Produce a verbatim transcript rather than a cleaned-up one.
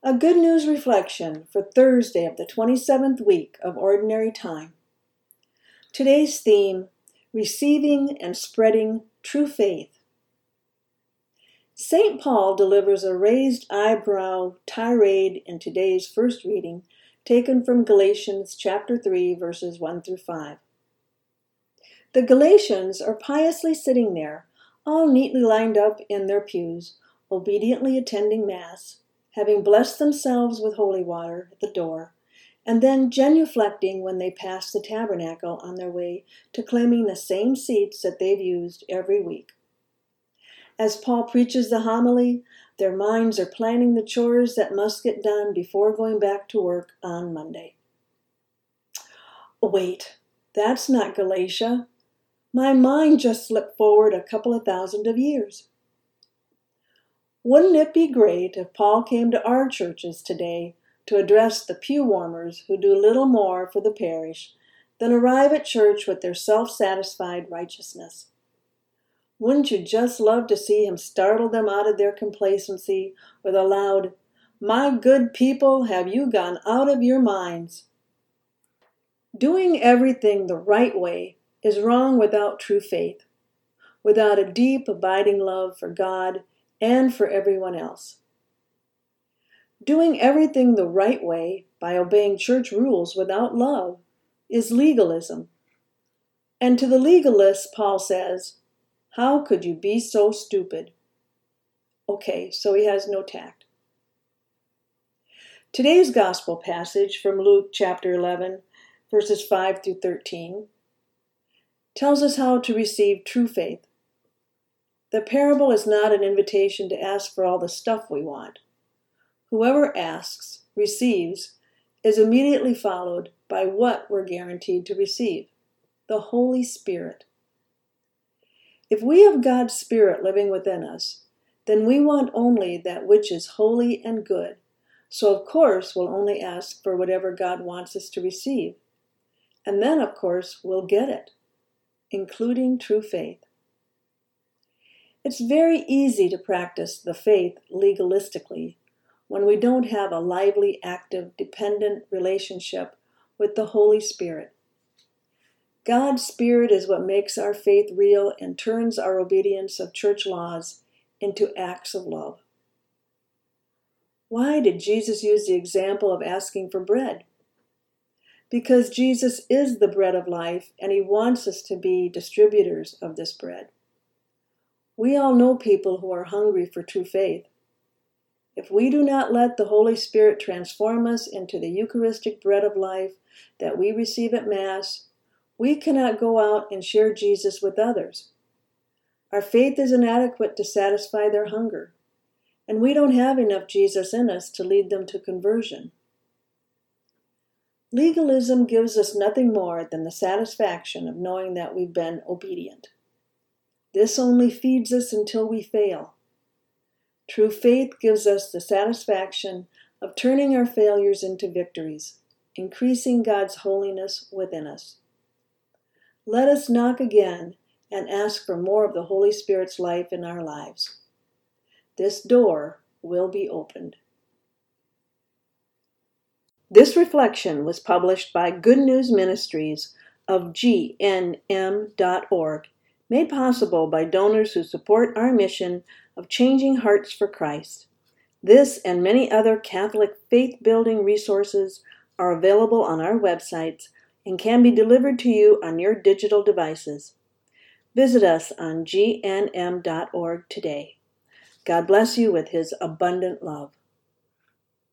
A good news reflection for Thursday of the twenty-seventh week of Ordinary Time. Today's theme, Receiving and Spreading True Faith. Saint Paul delivers a raised eyebrow tirade in today's first reading, taken from Galatians chapter three, verses one through five. The Galatians are piously sitting there, all neatly lined up in their pews, obediently attending Mass, having blessed themselves with holy water at the door, and then genuflecting when they pass the tabernacle on their way to claiming the same seats that they've used every week. As Paul preaches the homily, their minds are planning the chores that must get done before going back to work on Monday. Wait, that's not Galatia. My mind just slipped forward a couple of thousand of years. Wouldn't it be great if Paul came to our churches today to address the pew warmers who do little more for the parish than arrive at church with their self-satisfied righteousness? Wouldn't you just love to see him startle them out of their complacency with a loud, "My good people, have you gone out of your minds?" Doing everything the right way is wrong without true faith, without a deep, abiding love for God and for everyone else. Doing everything the right way by obeying church rules without love is legalism. And to the legalists, Paul says, "How could you be so stupid?" Okay, so he has no tact. Today's gospel passage from Luke chapter eleven, verses five through thirteen, tells us how to receive true faith. The parable is not an invitation to ask for all the stuff we want. Whoever asks, receives, is immediately followed by what we're guaranteed to receive, the Holy Spirit. If we have God's Spirit living within us, then we want only that which is holy and good, so of course we'll only ask for whatever God wants us to receive. And then, of course, we'll get it, including true faith. It's very easy to practice the faith legalistically when we don't have a lively, active, dependent relationship with the Holy Spirit. God's Spirit is what makes our faith real and turns our obedience of church laws into acts of love. Why did Jesus use the example of asking for bread? Because Jesus is the bread of life, and he wants us to be distributors of this bread. We all know people who are hungry for true faith. If we do not let the Holy Spirit transform us into the Eucharistic bread of life that we receive at Mass, we cannot go out and share Jesus with others. Our faith is inadequate to satisfy their hunger, and we don't have enough Jesus in us to lead them to conversion. Legalism gives us nothing more than the satisfaction of knowing that we've been obedient. This only feeds us until we fail. True faith gives us the satisfaction of turning our failures into victories, increasing God's holiness within us. Let us knock again and ask for more of the Holy Spirit's life in our lives. This door will be opened. This reflection was published by Good News Ministries of G N M dot org, made possible by donors who support our mission of changing hearts for Christ. This and many other Catholic faith-building resources are available on our websites and can be delivered to you on your digital devices. Visit us on G N M dot org today. God bless you with his abundant love.